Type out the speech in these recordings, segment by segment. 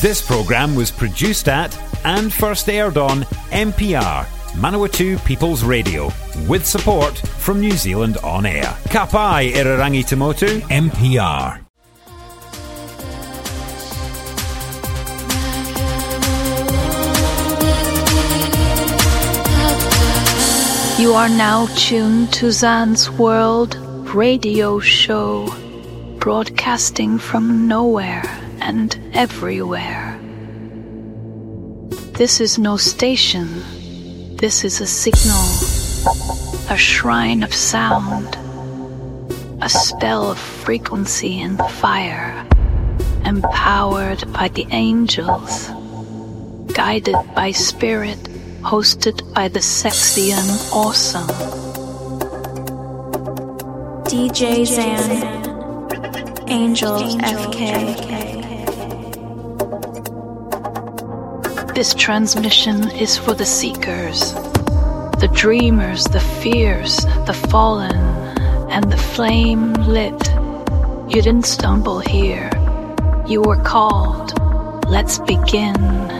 This programme was produced at and first aired on MPR, Manawatu People's Radio, with support from New Zealand On Air. Ka pai Irarangi Tamotu, MPR. You are now tuned to Zan's World Radio Show, broadcasting from nowhere and everywhere. This is no station. This is a signal, a shrine of sound, a spell of frequency and fire, empowered by the angels, guided by spirit, hosted by the sexy and awesome DJ Zan, Angel FK. This transmission is for the seekers, the dreamers, the fierce, the fallen, and the flame lit. You didn't stumble here. You were called. Let's begin.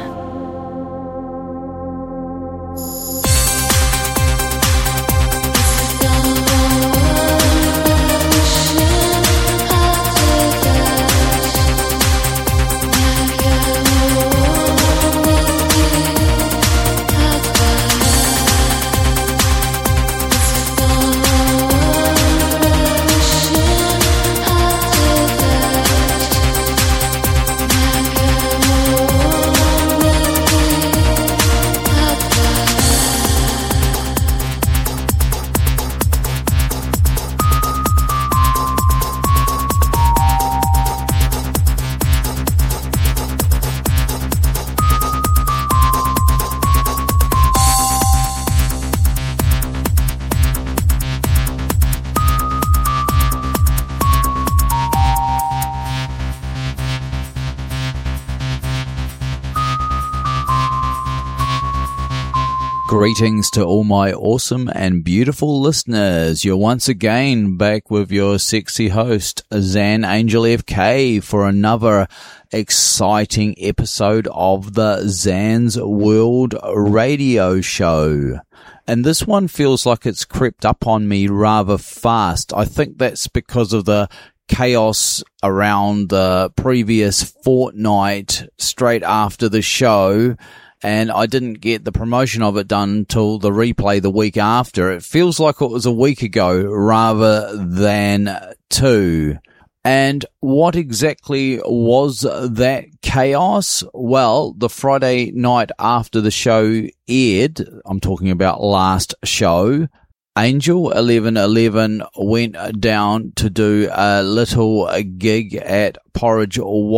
Greetings to all my awesome and beautiful listeners. You're once again back with your sexy host, Zan Angel FK, for another exciting episode of the Zan's World Radio Show. And this one feels like it's crept up on me rather fast. I think that's because of the chaos around the previous fortnight straight after the show. And I didn't get the promotion of it done till the replay the week after. It feels like it was a week ago rather than two. And what exactly was that chaos? Well, the Friday night after the show aired, I'm talking about last show, Angel 1111 went down to do a little gig at Porridge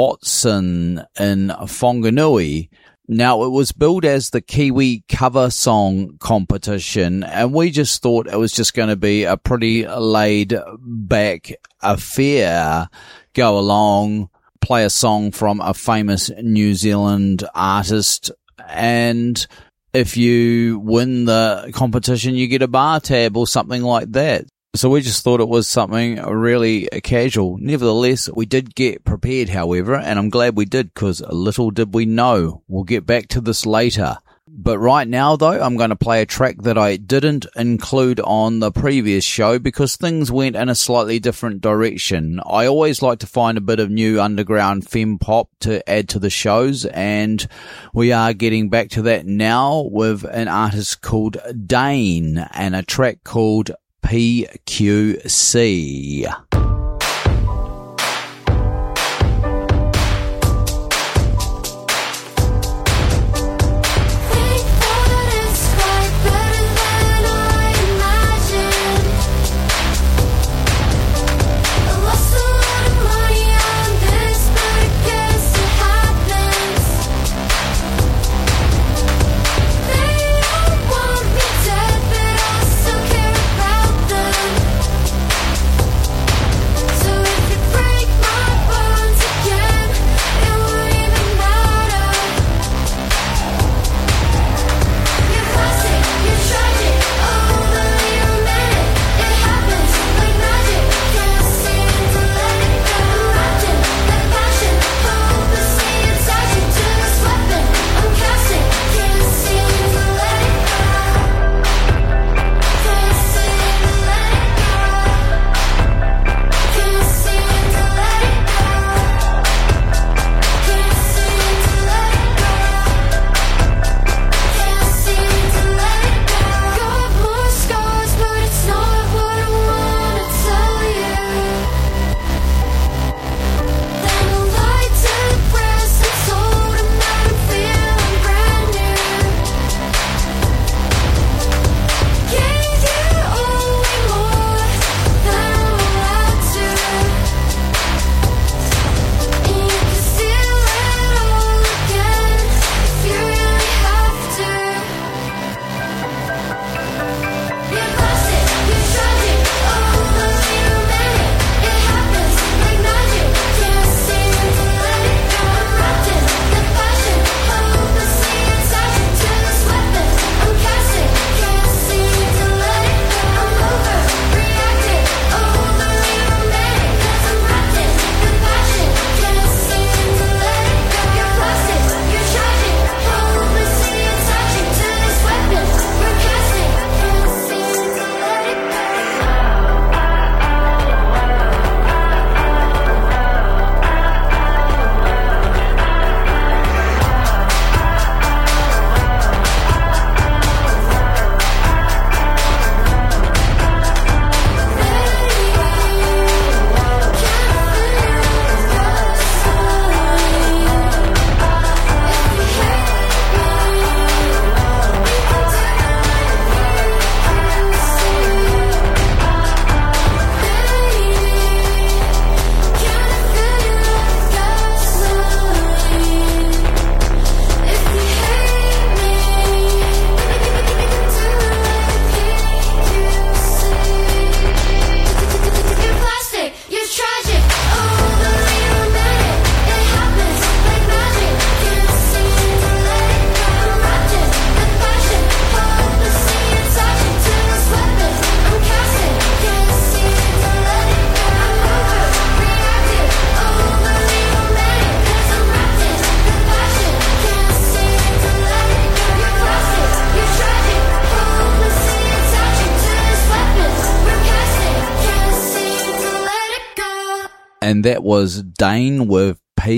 Watson in Whanganui. Now, it was billed as the Kiwi Cover Song Competition, and we just thought it was just going to be a pretty laid-back affair. Go along, play a song from a famous New Zealand artist, and if you win the competition, you get a bar tab or something like that. So we just thought it was something really casual. Nevertheless, we did get prepared, however, and I'm glad we did, because little did we know. We'll get back to this later. But right now, though, I'm going to play a track that I didn't include on the previous show because things went in a slightly different direction. I always like to find a bit of new underground femme pop to add to the shows, and we are getting back to that now with an artist called Dane and a track called PQC. Dead, but I still care about them. and that was Dane with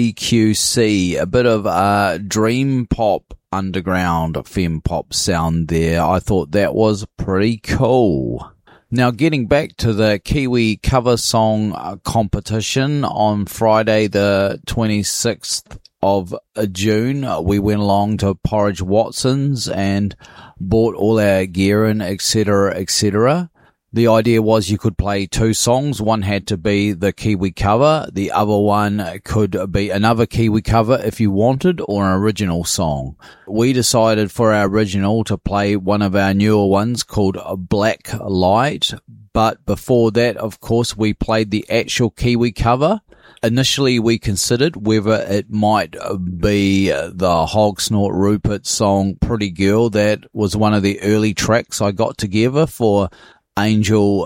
PQC, a bit of dream pop, underground femme pop sound there. I thought that was pretty cool. Now, getting back to the Kiwi cover song competition on Friday the 26th of June, we went along to Porridge Watson's and bought all our gear and etc., etc. The idea was you could play two songs. One had to be the Kiwi cover. The other one could be another Kiwi cover if you wanted, or an original song. We decided for our original to play one of our newer ones called Black Light. But before that, of course, we played the actual Kiwi cover. Initially, we considered whether it might be the Hog Snort Rupert song Pretty Girl. That was one of the early tracks I got together for Angel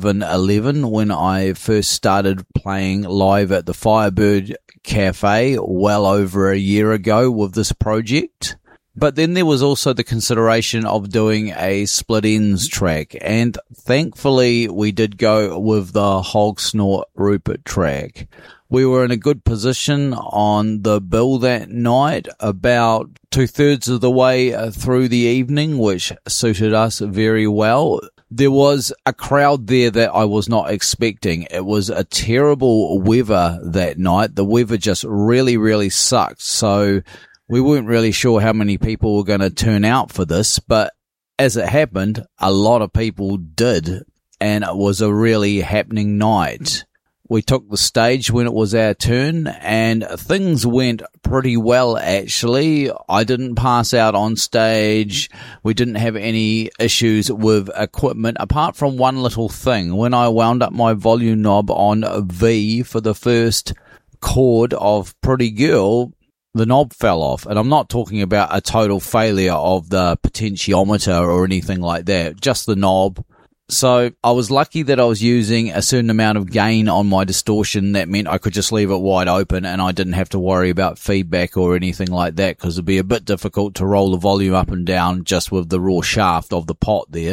1111 when I first started playing live at the Firebird Cafe well over a year ago with this project. But then there was also the consideration of doing a Split Ends track, and thankfully we did go with the Hog Snort Rupert track. We were in a good position on the bill that night, about 2/3 of the way through the evening, which suited us very well. There was a crowd there that I was not expecting. It was a terrible weather that night. The weather just really, really sucked. So we weren't really sure how many people were going to turn out for this. But as it happened, a lot of people did. And it was a really happening night. We took the stage when it was our turn, and things went pretty well, actually. I didn't pass out on stage. We didn't have any issues with equipment, apart from one little thing. When I wound up my volume knob on V for the first chord of Pretty Girl, the knob fell off. And I'm not talking about a total failure of the potentiometer or anything like that, just the knob. So I was lucky that I was using a certain amount of gain on my distortion. That meant I could just leave it wide open and I didn't have to worry about feedback or anything like that, because it'd be a bit difficult to roll the volume up and down just with the raw shaft of the pot there.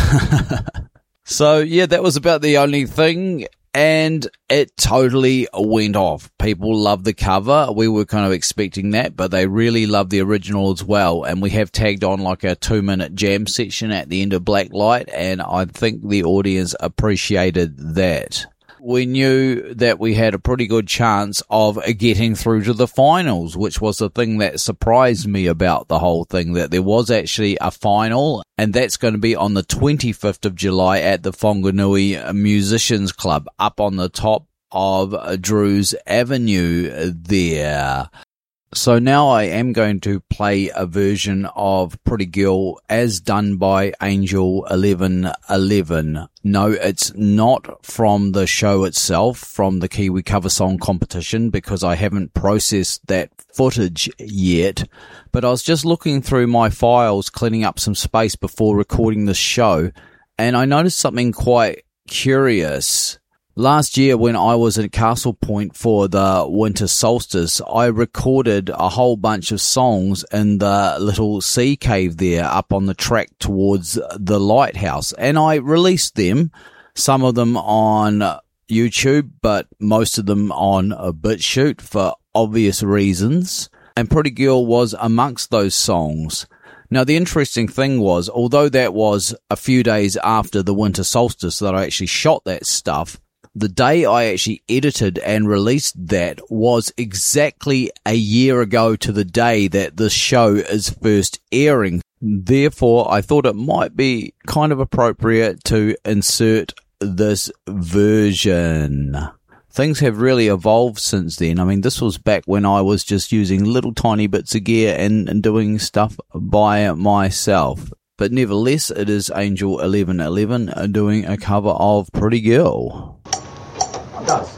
So yeah, that was about the only thing. And it totally went off. People loved the cover. We were kind of expecting that, but they really loved the original as well. And we have tagged on like a 2-minute jam section at the end of Black Light, and I think the audience appreciated that. We knew that we had a pretty good chance of getting through to the finals, which was the thing that surprised me about the whole thing, that there was actually a final, and that's going to be on the 25th of July at the Whanganui Musicians Club, up on the top of Drews Avenue there. So now I am going to play a version of Pretty Girl as done by Angel 1111. No, it's not from the show itself, from the Kiwi cover song competition, because I haven't processed that footage yet. But I was just looking through my files, cleaning up some space before recording the show, and I noticed something quite curious. Last year when I was at Castle Point for the winter solstice, I recorded a whole bunch of songs in the little sea cave there up on the track towards the lighthouse, and I released them, some of them on YouTube, but most of them on BitChute for obvious reasons, and Pretty Girl was amongst those songs. Now, the interesting thing was, although that was a few days after the winter solstice that I actually shot that stuff, the day I actually edited and released that was exactly a year ago to the day that this show is first airing. Therefore, I thought it might be kind of appropriate to insert this version. Things have really evolved since then. I mean, this was back when I was just using little tiny bits of gear and doing stuff by myself. But nevertheless, it is Angel 1111 doing a cover of Pretty Girl. Guys.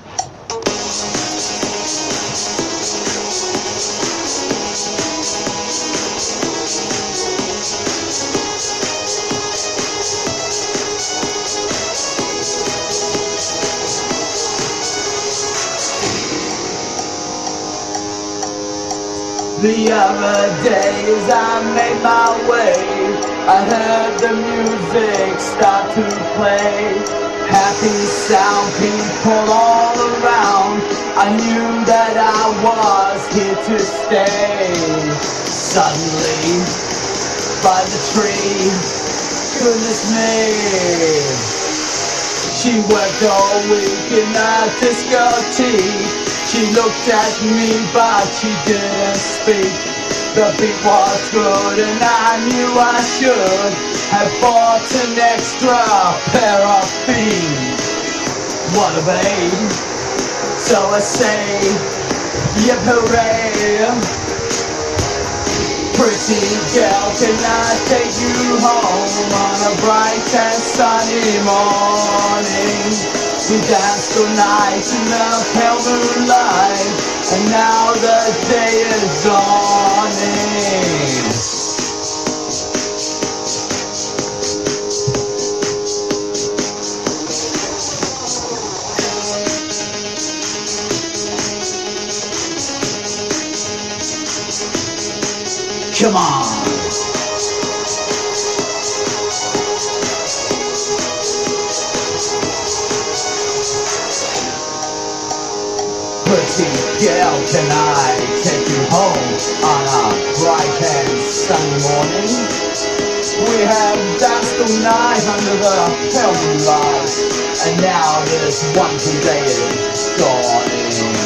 The other day as I made my way, I heard the music start to play. Happy sound, people all around. I knew that I was here to stay. Suddenly, by the tree, goodness me, she worked all week in a discotheque. She looked at me but she didn't speak. The beat was good and I knew I should have bought an extra pair of feet. What a babe. So I say, yep, hooray. Pretty girl, can I take you home on a bright and sunny morning? We danced all night in the pale moonlight, and now the day is dawning. Come on. Pretty girl, can I take you home on a bright and sunny morning? We have danced all night under the pale moonlight, and now this wonderful day is dawning.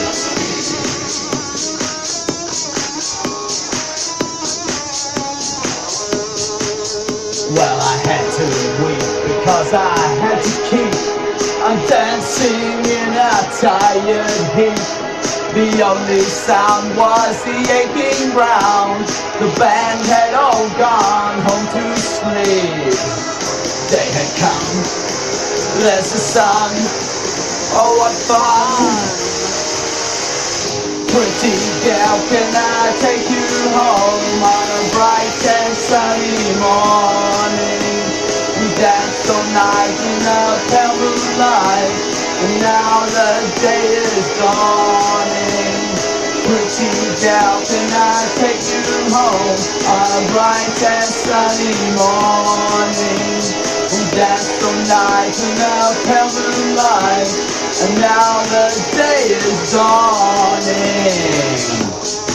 Well, I had to weep because I had to keep on dancing in a tired heat. The only sound was the aching ground. The band had all gone home to sleep. Day had come, there's the sun. Oh, what fun! Pretty girl, can I take you home on a bright and sunny morning? We danced all night in the pale moonlight, and now the day is dawning. Pretty girl, can I take you home on a bright and sunny morning? We danced all night in the pale moonlight, and now the day is dawning.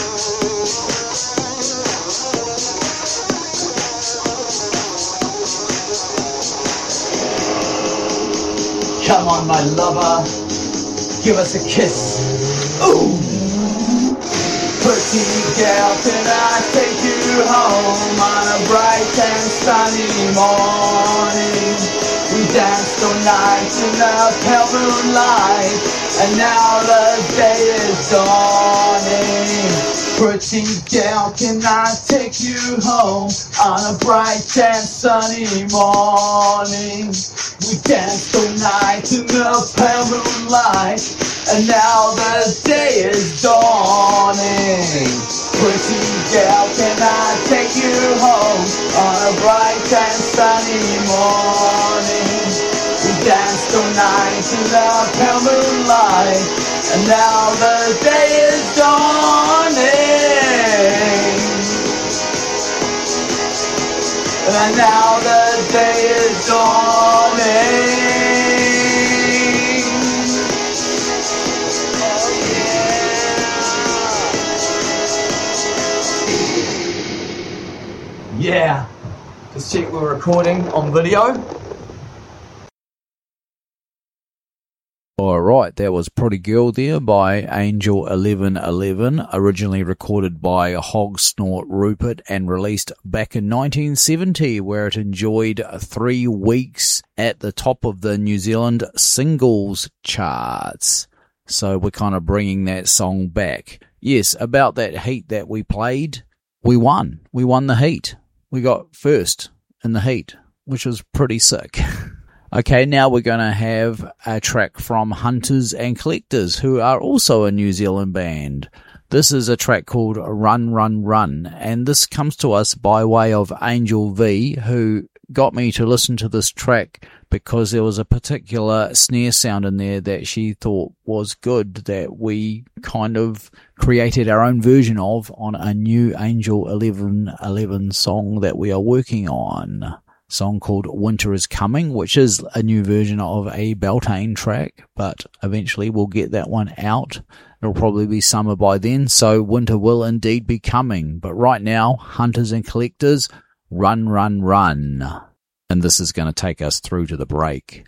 Come on, my lover, give us a kiss. Ooh! Pretty girl, can I take you home on a bright and sunny morning? We danced all night in the pale moonlight, and now the day is dawning. Pretty girl, can I take you home on a bright and sunny morning? We danced all night in the pale moonlight, and now the day is dawning. Pretty girl, can I take you home on a bright and sunny morning? We danced all night in the pale moonlight, and now the day is dawning. And now the day is dawning. Yeah, just check we're recording on video. Alright, that was Pretty Girl there by Angel 1111, originally recorded by Hog Snort Rupert and released back in 1970, where it enjoyed 3 weeks at the top of the New Zealand singles charts. So we're kind of bringing that song back. Yes, about that heat that we played, we won. We won the heat. We got first in the heat, which was pretty sick. Okay, now we're going to have a track from Hunters and Collectors, who are also a New Zealand band. This is a track called Run, Run, Run, and this comes to us by way of Angel V, who got me to listen to this track because there was a particular snare sound in there that she thought was good, that we kind of created our own version of on a new Angel 1111 song that we are working on. song called Winter is Coming, which is a new version of a Beltane track, but eventually we'll get that one out. It'll probably be summer by then, so winter will indeed be coming. But right now, hunters and collectors, Run, Run, Run. And this is going to take us through to the break.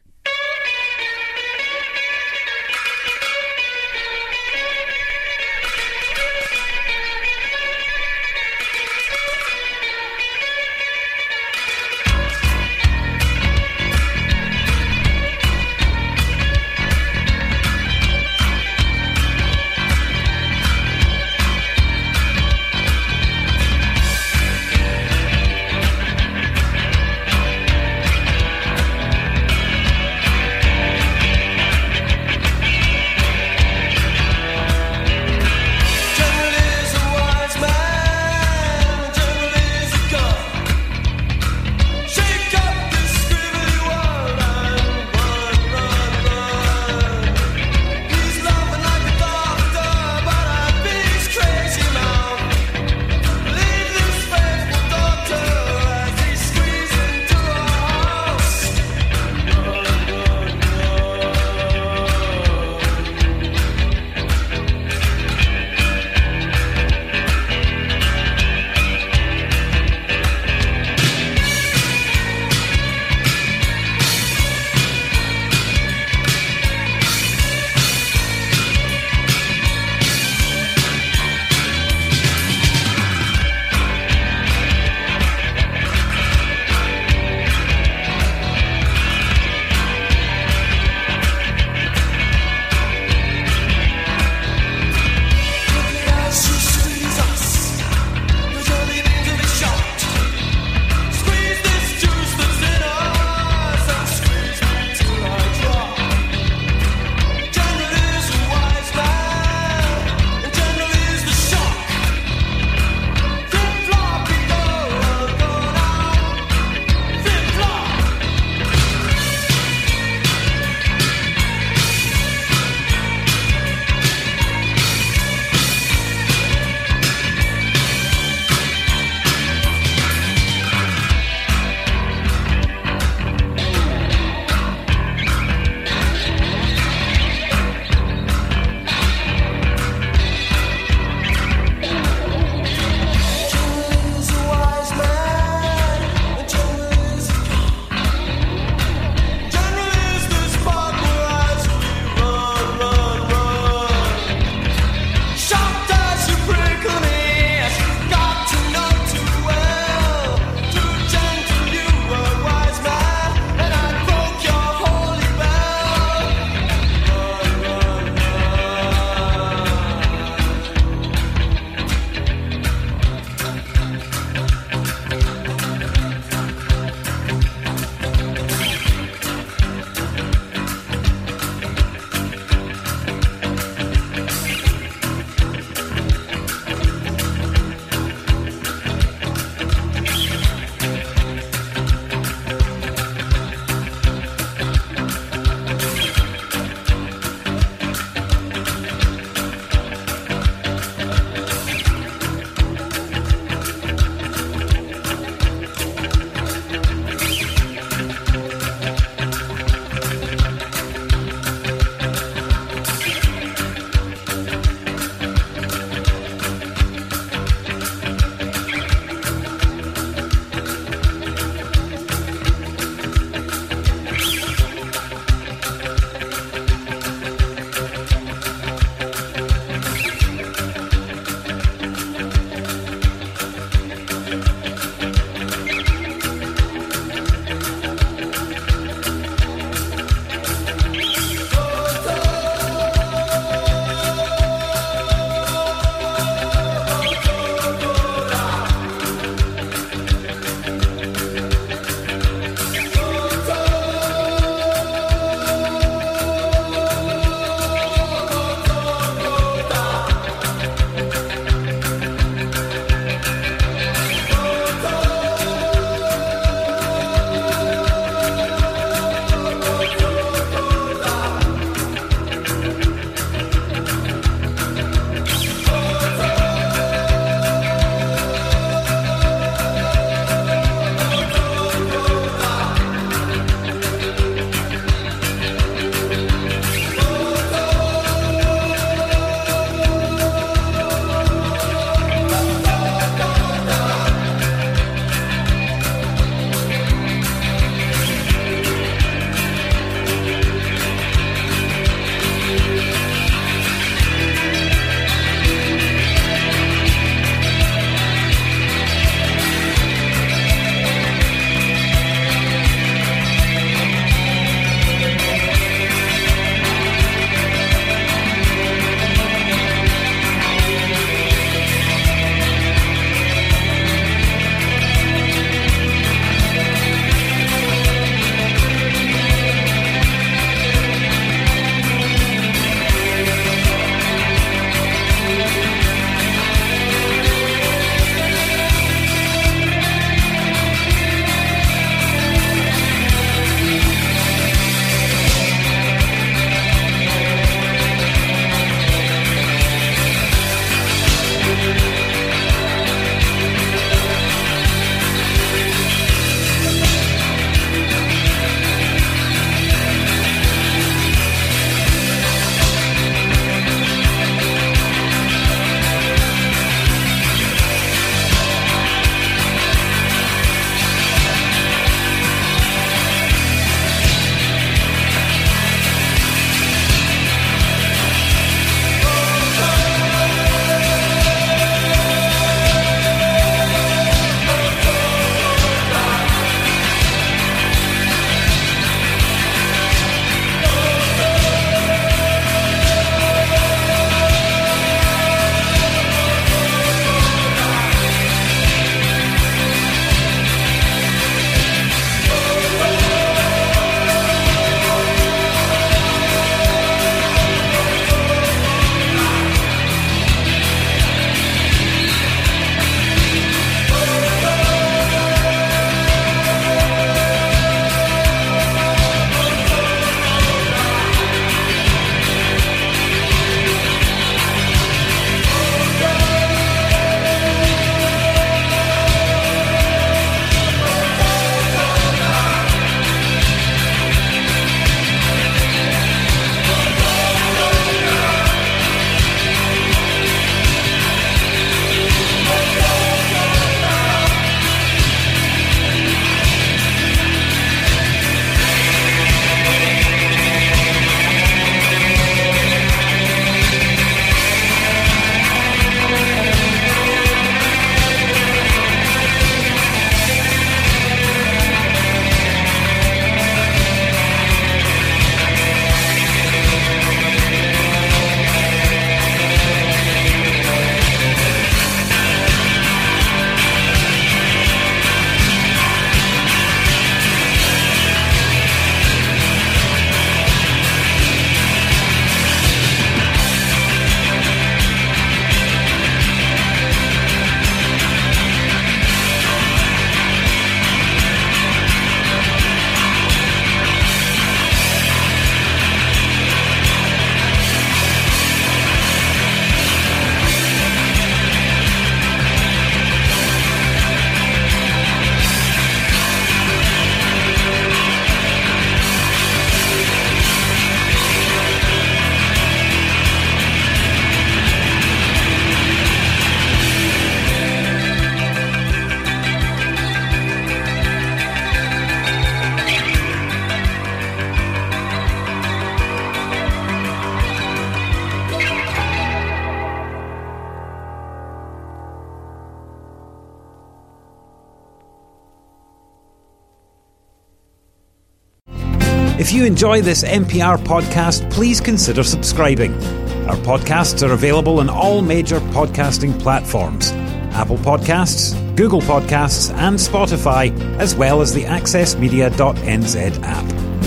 If you enjoy this NPR podcast, please consider subscribing. Our podcasts are available on all major podcasting platforms: Apple Podcasts, Google Podcasts, and Spotify, as well as the accessmedia.nz app.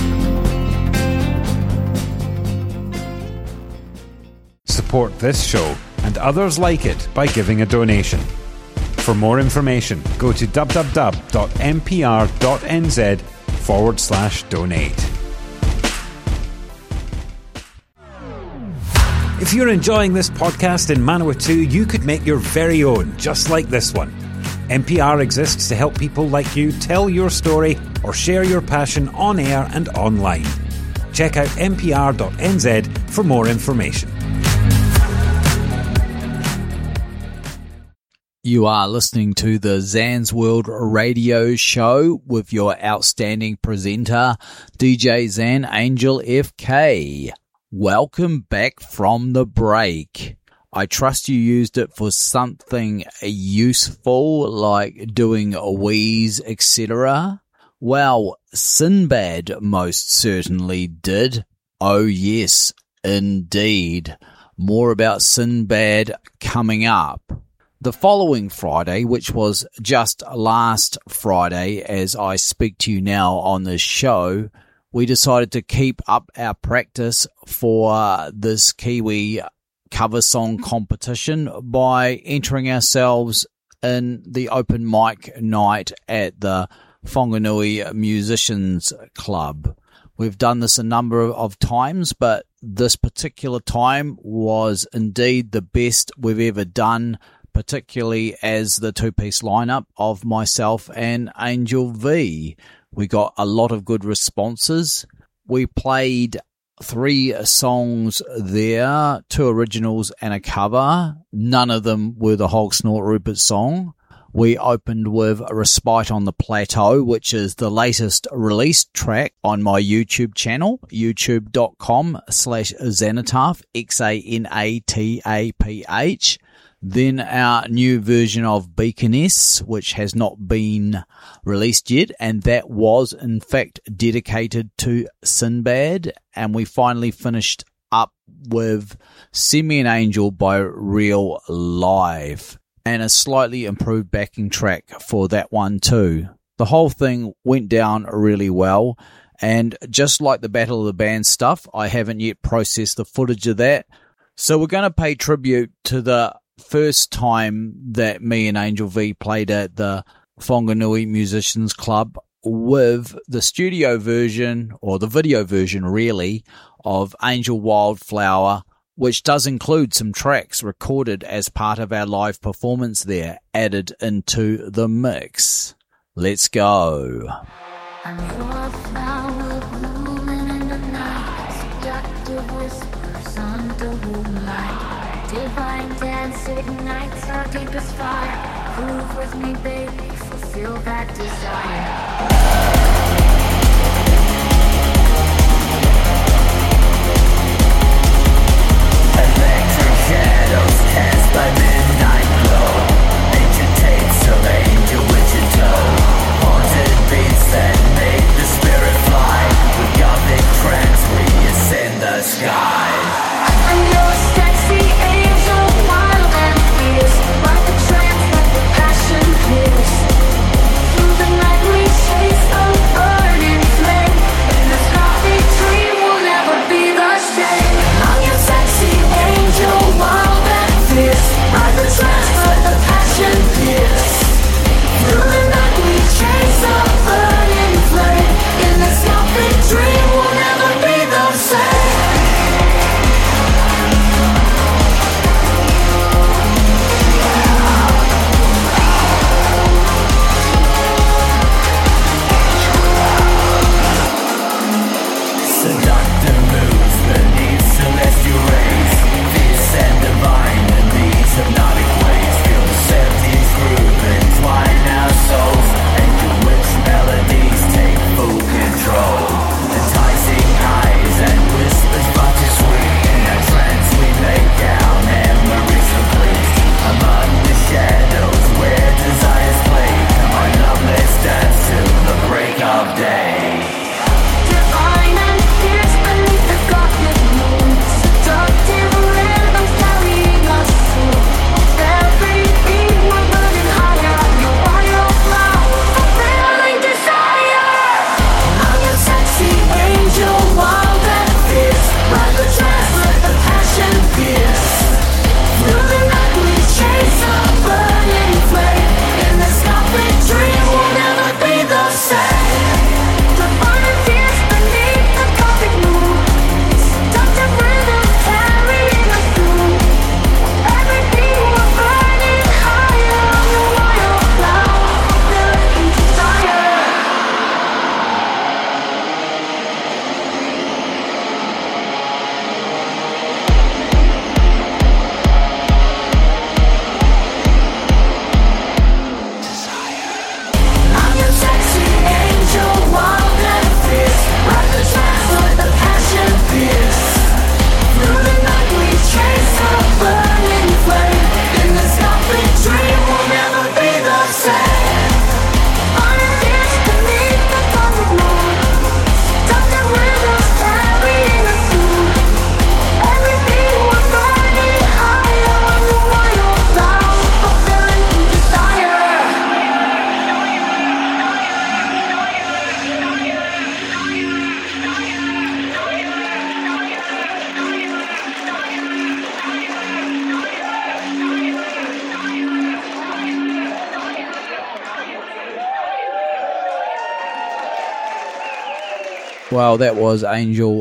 Support this show and others like it by giving a donation. For more information, go to www.mpr.nz/donate. If you're enjoying this podcast in Manawatu, you could make your very own, just like this one. NPR exists to help people like you tell your story or share your passion on air and online. Check out npr.nz for more information. You are listening to the Zan's World Radio Show with your outstanding presenter, DJ Zan Angel FK. Welcome back from the break. I trust you used it for something useful, like doing a wheeze, etc. Well, Sinbad most certainly did. Oh yes, indeed. More about Sinbad coming up. The following Friday, which was just last Friday as I speak to you now on this show, we decided to keep up our practice for this Kiwi cover song competition by entering ourselves in the open mic night at the Whanganui Musicians Club. We've done this a number of times, but this particular time was indeed the best we've ever done, particularly as the two-piece lineup of myself and Angel V. We got a lot of good responses. We played 3 songs there, 2 originals and a cover. None of them were the Hog Snort Rupert song. We opened with Respite on the Plateau, which is the latest released track on my YouTube channel, youtube.com/Xanataph, Xanataph. Then our new version of Beaconess, which has not been released yet, and that was in fact dedicated to Sinbad. And we finally finished up with Send Me an Angel by Real Live, and a slightly improved backing track for that one too. The whole thing went down really well, and just like the Battle of the Bands stuff, I haven't yet processed the footage of that. So we're going to pay tribute to the first time that me and Angel V played at the Whanganui Musicians Club with the studio version, or the video version really, of Angel Wildflower, which does include some tracks recorded as part of our live performance there, added into the mix. Let's go. I'm your flower blooming in the night, seductive whispers under moonlight. Divine dance ignites our deepest fire. Prove with me, baby, fulfill that desire. Electric shadows cast by midnight glow. Ancient tapes of angel Wichita. Haunted beats that make the spirit fly. With gothic trance we ascend the skies. I'm your sexy angel, wild and fierce. Like the trance, like the passion pierce. Through the night we chase a burning flame. And this happy dream will never be the same. I'm your sexy angel, wild and fierce. Like Well, that was Angel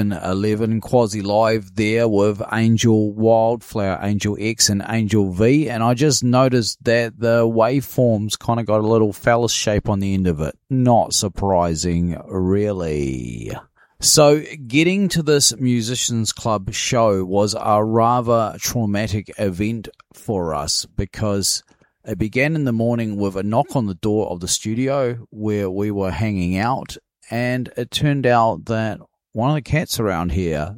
1111 quasi live there with Angel Wildflower, Angel X and Angel V, and I just noticed that the waveforms kind of got a little phallus shape on the end of it. Not surprising, really. So getting to this Musicians Club show was a rather traumatic event for us because it began in the morning with a knock on the door of the studio where we were hanging out. And it turned out that one of the cats around here,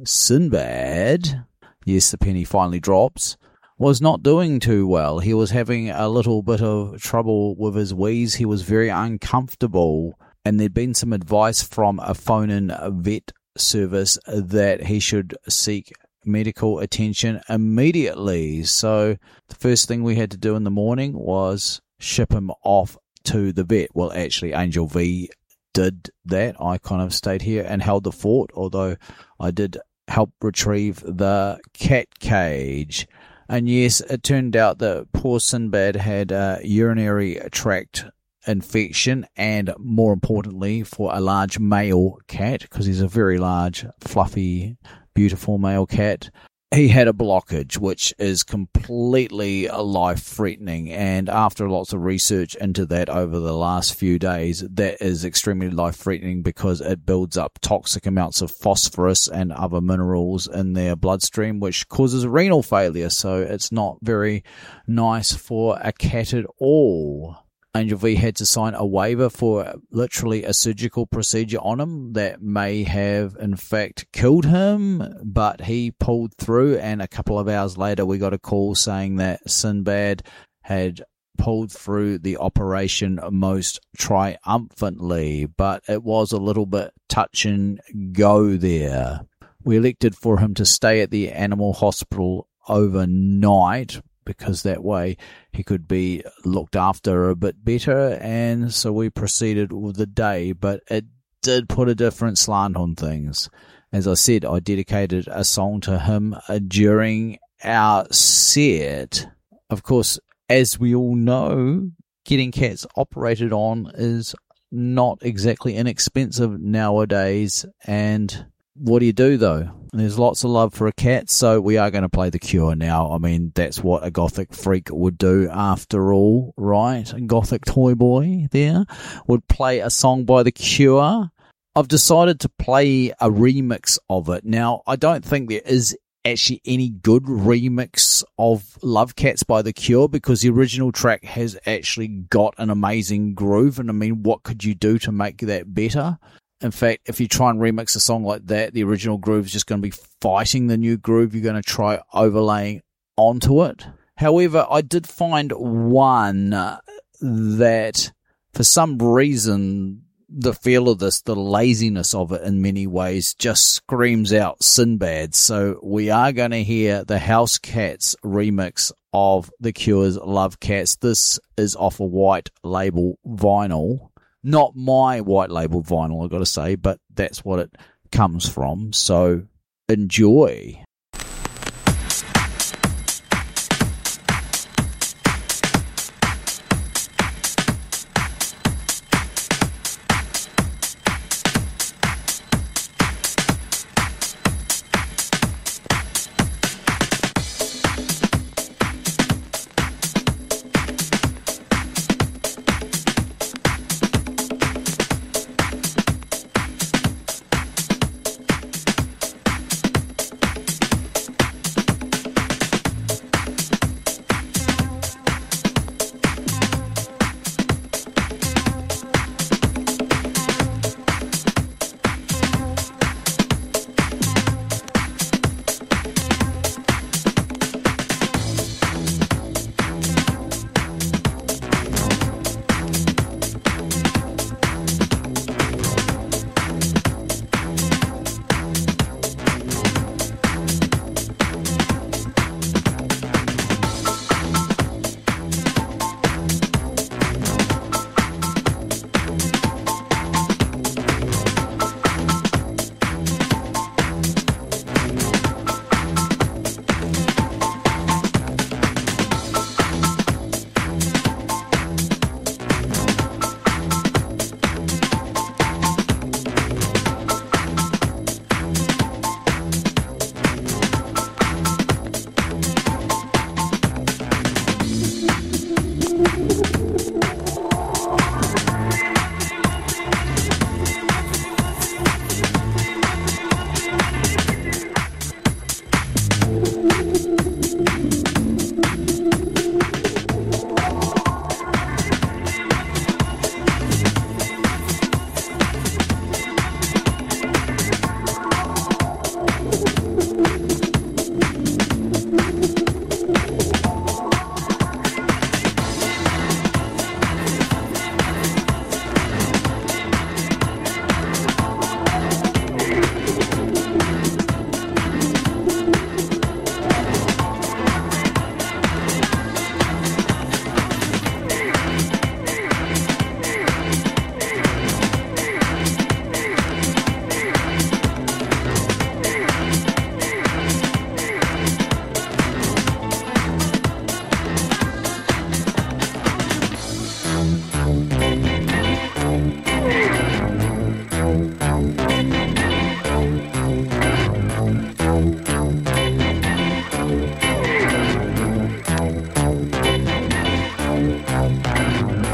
Sinbad, yes, the penny finally drops, was not doing too well. He was having a little bit of trouble with his wheeze. He was very uncomfortable. And there'd been some advice from a phone-in vet service that he should seek medical attention immediately. So the first thing we had to do in the morning was ship him off to the vet. Well, actually, Angel V did that. I kind of stayed here and held the fort, although I did help retrieve the cat cage. And yes, it turned out that poor Sinbad had a urinary tract infection, and more importantly for a large male cat, because he's a very large, fluffy, beautiful male cat, he had a blockage, which is completely life-threatening, and after lots of research into that over the last few days, that is extremely life-threatening because it builds up toxic amounts of phosphorus and other minerals in their bloodstream, which causes renal failure, so it's not very nice for a cat at all. Angel V had to sign a waiver for literally a surgical procedure on him that may have, in fact, killed him, but he pulled through, and a couple of hours later we got a call saying that Sinbad had pulled through the operation most triumphantly, but it was a little bit touch and go there. We elected for him to stay at the animal hospital overnight, because that way he could be looked after a bit better, and so we proceeded with the day, but it did put a different slant on things. As I said, I dedicated a song to him during our set. Of course, as we all know, getting cats operated on is not exactly inexpensive nowadays, and what do you do, though? There's lots of love for a cat, so we are going to play The Cure now. I mean, that's what a gothic freak would do after all, right? A gothic toy boy there would play a song by The Cure. I've decided to play a remix of it. Now, I don't think there is actually any good remix of Love Cats by The Cure, because the original track has actually got an amazing groove, and I mean, what could you do to make that better? In fact, if you try and remix a song like that, the original groove is just going to be fighting the new groove you're going to try overlaying onto it. However, I did find one that, for some reason, the feel of this, the laziness of it in many ways, just screams out Sinbad. So we are going to hear the House Cats remix of The Cure's Love Cats. This is off a white label vinyl. Not my white label vinyl, I've got to say, but that's what it comes from. So enjoy.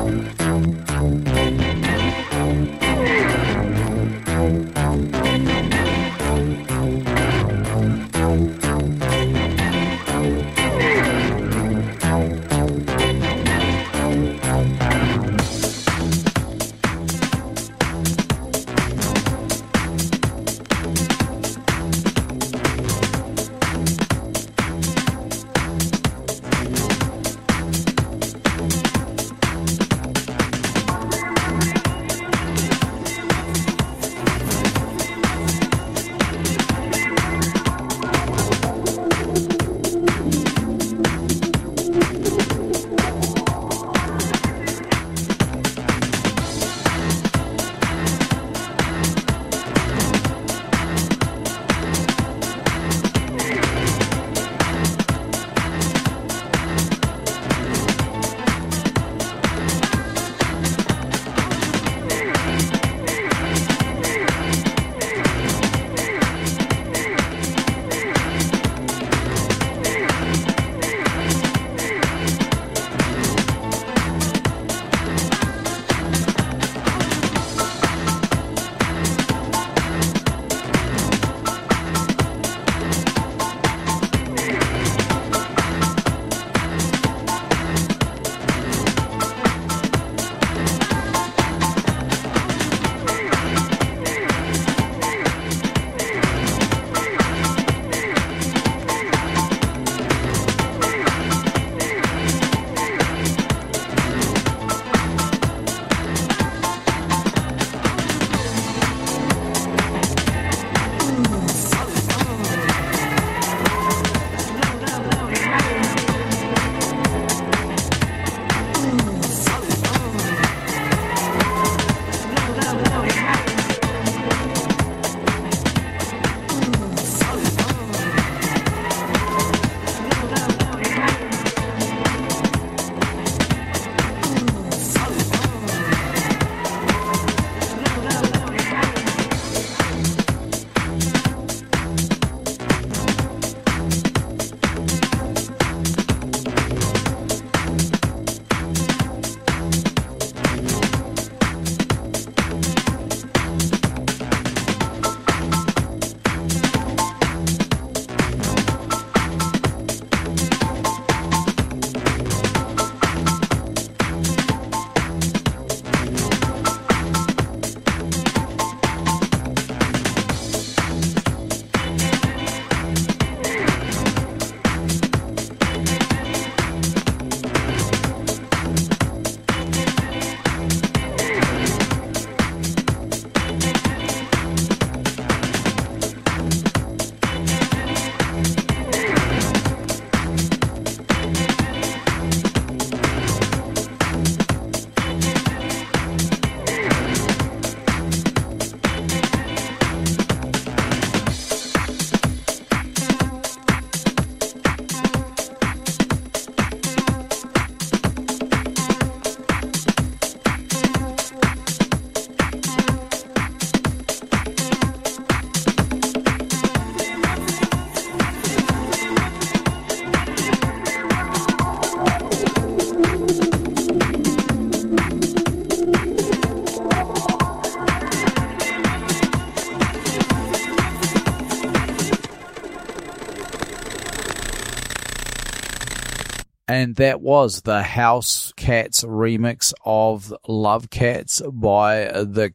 And that was the House Cats remix of Love Cats by The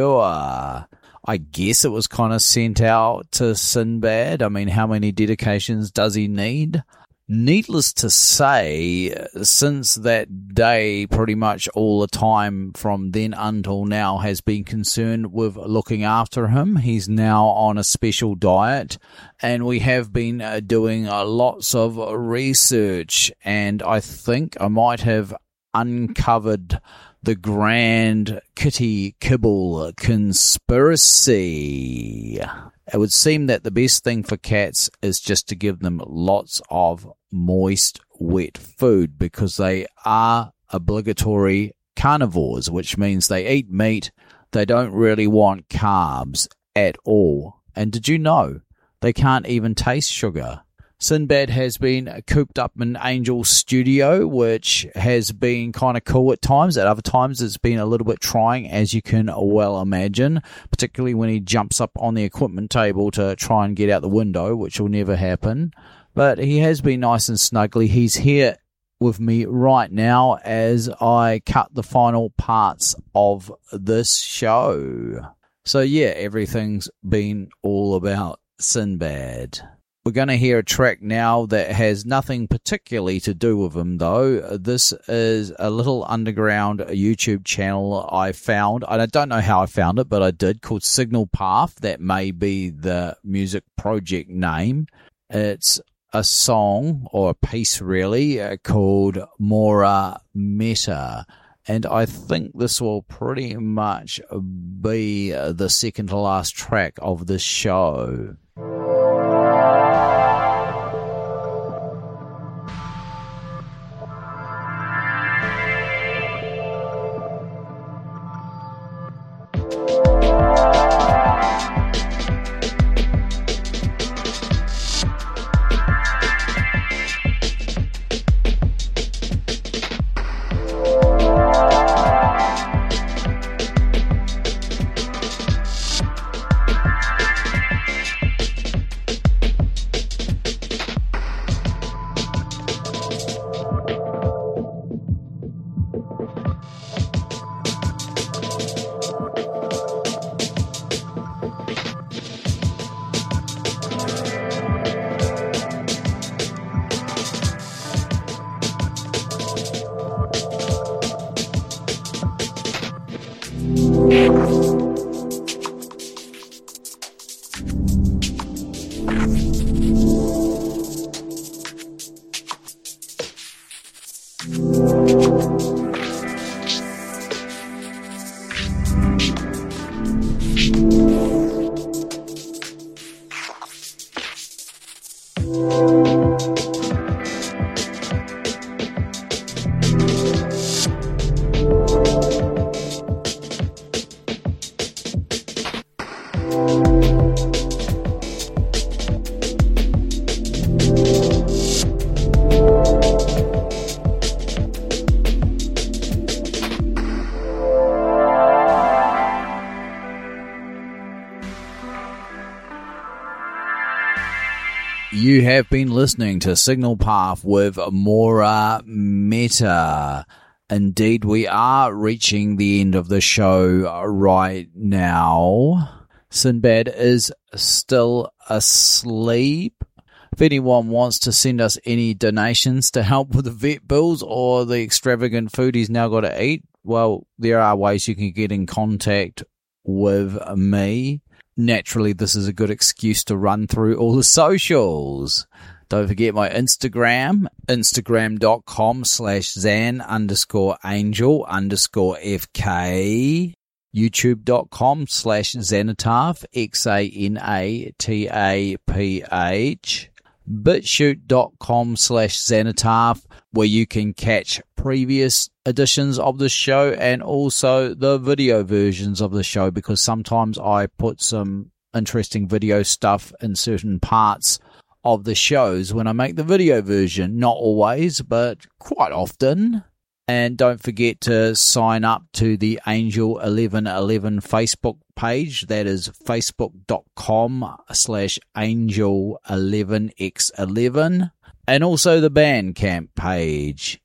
Cure. I guess it was kind of sent out to Sinbad. I mean, how many dedications does he need? Needless to say, since that day, pretty much all the time from then until now has been concerned with looking after him. He's now on a special diet, and we have been doing lots of research, and I think I might have uncovered the grand kitty kibble conspiracy. It would seem that the best thing for cats is just to give them lots of moist, wet food because they are obligatory carnivores, which means they eat meat. They don't really want carbs at all. And did you know they can't even taste sugar? Sinbad has been cooped up in Angel's studio, which has been kind of cool at times. At other times, it's been a little bit trying, as you can well imagine, particularly when he jumps up on the equipment table to try and get out the window, which will never happen. But he has been nice and snuggly. He's here with me right now as I cut the final parts of this show. So yeah, everything's been all about Sinbad. We're going to hear a track now that has nothing particularly to do with him, though. This is a little underground YouTube channel I found. I don't know how I found it, but I did, called Signal Path. That may be the music project name. It's a song, or a piece really, called Mora Meta. And I think this will pretty much be the second to last track of this show. You have been listening to Signal Path with Mora Meta. Indeed, we are reaching the end of the show right now. Sinbad is still asleep. If anyone wants to send us any donations to help with the vet bills or the extravagant food he's now got to eat, well, there are ways you can get in contact with me. Naturally, this is a good excuse to run through all the socials. Don't forget my Instagram, instagram.com/Zan_Angel_FK, youtube.com/Xanataph, XANATAPH, bitshoot.com/Xanataph, where you can catch previous editions of the show and also the video versions of the show, because sometimes I put some interesting video stuff in certain parts of the shows when I make the video version. Not always, but quite often. And don't forget to sign up to the Angel 1111 Facebook page. That is facebook.com/Angel11x11. And also the Bandcamp page,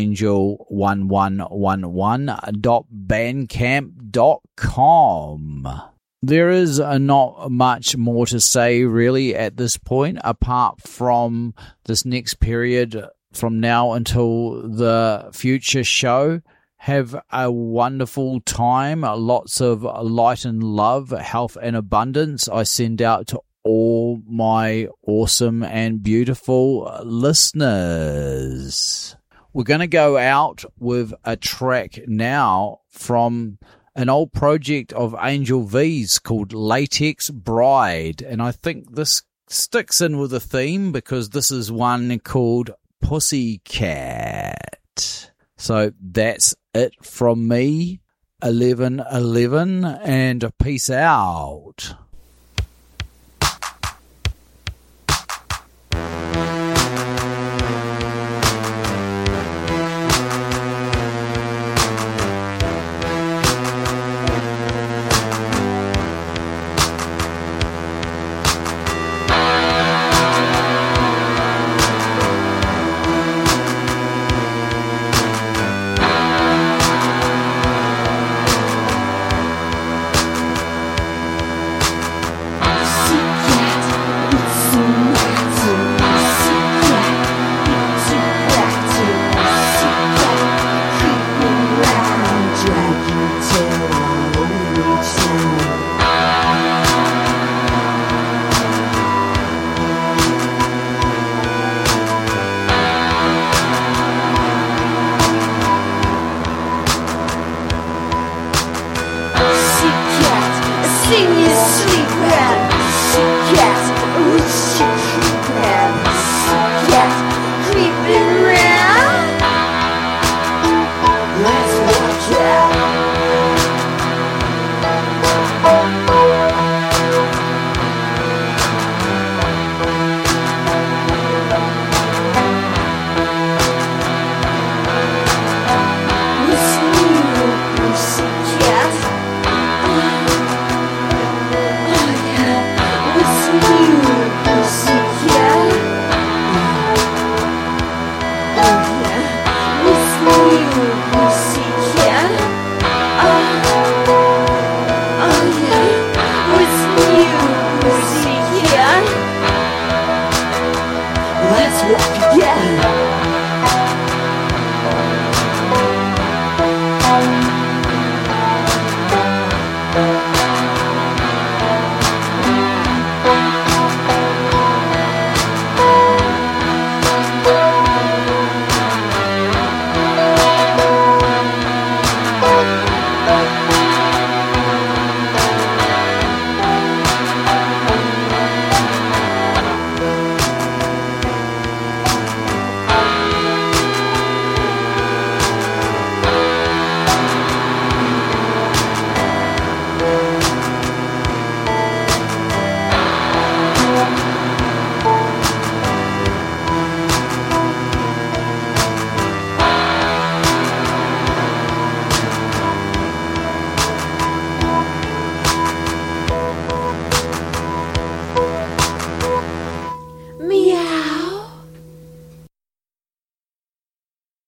angel1111.bandcamp.com. There is not much more to say really at this point, apart from this next period from now until the future show. Have a wonderful time. Lots of light and love, health and abundance I send out to all my awesome and beautiful listeners. We're going to go out with a track now from an old project of Angel V's called Latex Bride. And I think this sticks in with the theme, because this is one called Pussycat. So that's it from me, 1111, and peace out.